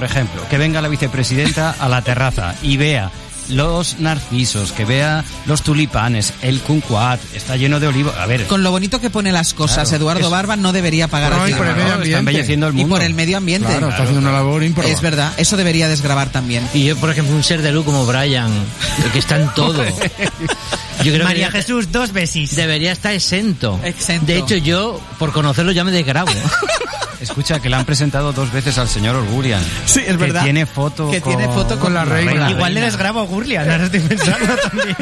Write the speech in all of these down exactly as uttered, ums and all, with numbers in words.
ejemplo, que venga la vicepresidenta a la terraza y vea los narcisos, que vea los tulipanes, el kumquat, está lleno de olivos. A ver, con lo bonito que pone las cosas, claro, Eduardo es... Barba no debería pagar no, aquí. Y por el medio ambiente. Está embelleciendo el mundo. Y por el medio ambiente. Claro, está haciendo una labor improbable. Es verdad, eso debería desgravar también. Y yo, por ejemplo, un ser de luz como Brian, que está en todo. Yo creo María que Jesús, dos besis. Debería estar exento. Exento. De hecho, yo, por conocerlo, ya me desgravo. Escucha, que le han presentado dos veces al señor Orgurian. Sí, es verdad. Que tiene foto que con... tiene foto con, con la reina. Igual reina. le desgrabo a Gurlian, ahora estoy pensando también.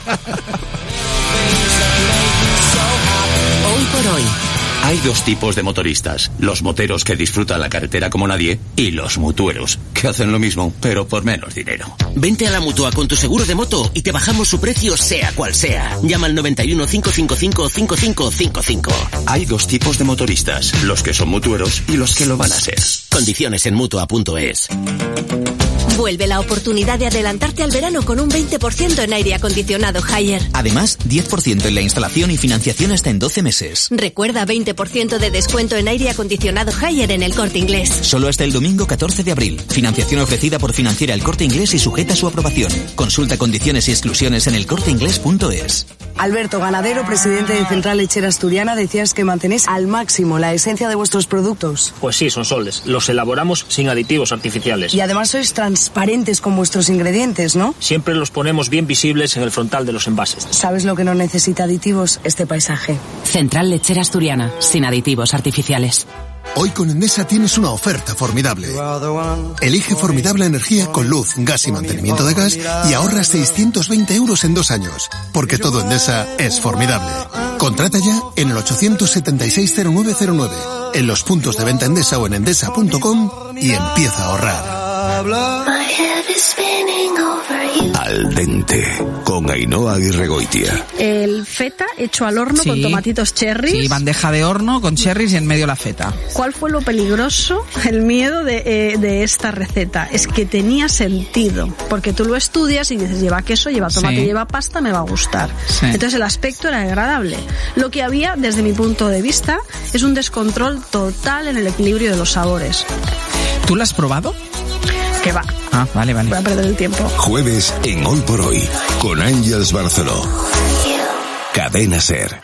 Hoy por hoy. Hay dos tipos de motoristas, los moteros que disfrutan la carretera como nadie y los mutueros, que hacen lo mismo, pero por menos dinero. Vente a la Mutua con tu seguro de moto y te bajamos su precio sea cual sea. Llama al noventa y uno, cinco cinco cinco, cinco cinco cinco cinco. Hay dos tipos de motoristas, los que son mutueros y los que lo van a ser. Condiciones en mutua punto es. Vuelve la oportunidad de adelantarte al verano con un veinte por ciento en aire acondicionado Haier. Además, diez por ciento en la instalación y financiación hasta en doce meses. Recuerda veinte por ciento de descuento en aire acondicionado Haier en El Corte Inglés. Solo hasta el domingo catorce de abril. Financiación ofrecida por Financiera El Corte Inglés y sujeta a su aprobación. Consulta condiciones y exclusiones en el corte inglés punto es. Alberto Ganadero, presidente de Central Lechera Asturiana, decías que mantenéis al máximo la esencia de vuestros productos. Pues sí, son soles. Los elaboramos sin aditivos artificiales. Y además sois transparentes con vuestros ingredientes, ¿no? Siempre los ponemos bien visibles en el frontal de los envases. ¿Sabes lo que no necesita aditivos? Este paisaje. Central Lechera Asturiana, sin aditivos artificiales. Hoy con Endesa tienes una oferta formidable. Elige formidable energía con luz, gas y mantenimiento de gas y ahorra seiscientos veinte euros en dos años. Porque todo Endesa es formidable. Contrata ya en el ochocientos setenta y seis cero nueve cero nueve, en los puntos de venta Endesa o en endesa punto com y empieza a ahorrar. Al dente, con Ainhoa Aguirregoitia. El feta hecho al horno, sí, con tomatitos cherries. Sí, bandeja de horno con cherries y en medio la feta. ¿Cuál fue lo peligroso? El miedo de, eh, de esta receta. Es que tenía sentido, porque tú lo estudias y dices, lleva queso, lleva tomate, sí, lleva pasta, me va a gustar. Sí. Entonces el aspecto era agradable. Lo que había, desde mi punto de vista, es un descontrol total en el equilibrio de los sabores. ¿Tú lo has probado? Que va. Ah, vale, vale. Voy a perder el tiempo. Jueves en Hoy por Hoy, con Ángeles Barceló. Cadena SER.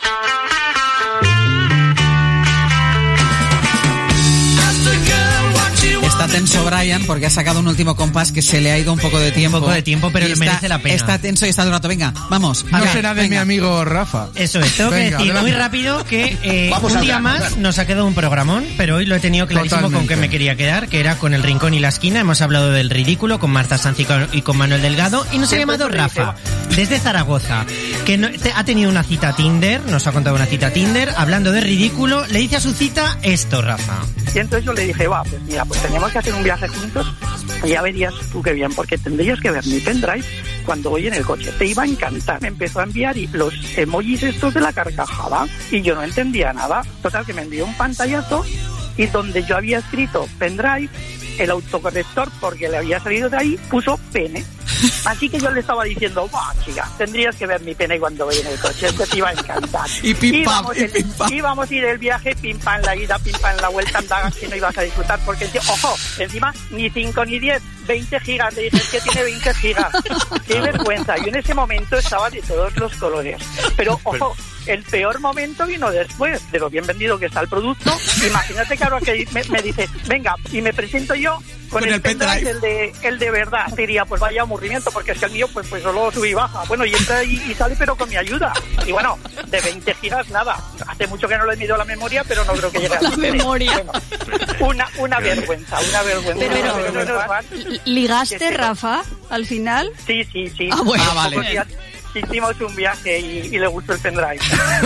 Está tenso Brian porque ha sacado un último compás que se le ha ido un poco de tiempo. Un poco de tiempo, pero le merece la pena. Está tenso y está de un rato. Venga, vamos. No ver, será de venga. mi amigo Rafa. Eso es, tengo Venga, que decir adelante. muy rápido que eh, Vamos un a día hablar, más nos ha quedado un programón, pero hoy lo he tenido clarísimo. Totalmente. Con qué me quería quedar, que era con El Rincón y la Esquina. Hemos hablado del ridículo con Marta Sanz y con, y con Manuel Delgado, y nos ha llamado Rafa, desde Zaragoza, que no, te, ha tenido una cita Tinder, nos ha contado una cita Tinder, hablando de ridículo, le dice a su cita esto, Rafa. Y entonces yo le dije, va, pues mira, pues teníamos que hacer un viaje juntos, y ya verías tú qué bien, porque tendrías que ver mi pendrive cuando voy en el coche, te iba a encantar. Me empezó a enviar y los emojis estos de la carcajada, y yo no entendía nada. Total, que me envió un pantallazo, y donde yo había escrito pendrive, el autocorrector, porque le había salido de ahí, puso pene. Así que yo le estaba diciendo, va, chica, tendrías que ver mi pene cuando voy en el coche, es que te iba a encantar. Y pim pam, íbamos, y el, pim pam. íbamos a ir el viaje, pim pam la ida, pim pam la vuelta, andagas que no ibas a disfrutar, porque, ojo, encima, ni cinco ni diez, veinte gigas, le dije, es que tiene veinte gigas. Qué vergüenza. Yo en ese momento estaba de todos los colores. Pero, ojo, el peor momento vino después de lo bien vendido que está el producto. Imagínate que ahora que me, me dice, venga, y me presento yo con, con el, el pendrive, el de, el de verdad. Diría, pues vaya aburrimiento, porque es que el mío pues, pues solo sube y baja. Bueno, y entra y, y sale, pero con mi ayuda. Y bueno, de veinte gigas nada. Hace mucho que no le he midido la memoria, pero no creo que llegue a la memoria. Bueno, una, una vergüenza, una vergüenza. Pero, una pero, vergüenza. ¿Ligaste, Rafa, al final? Sí, sí, sí. Ah, bueno, ah, vale. Días hicimos un viaje y, y le gustó el pendrive.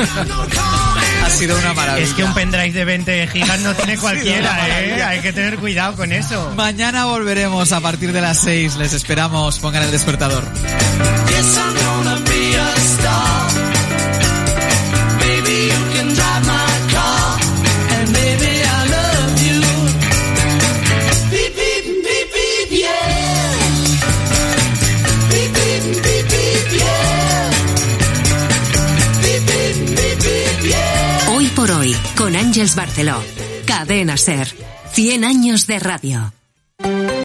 Ha sido una maravilla. Es que un pendrive de veinte gigas no tiene cualquiera, ¿eh? Hay que tener cuidado con eso. Mañana volveremos a partir de las seis. Les esperamos. Pongan el despertador. Hoy por hoy, con Ángeles Barceló. Cadena SER. cien años de radio.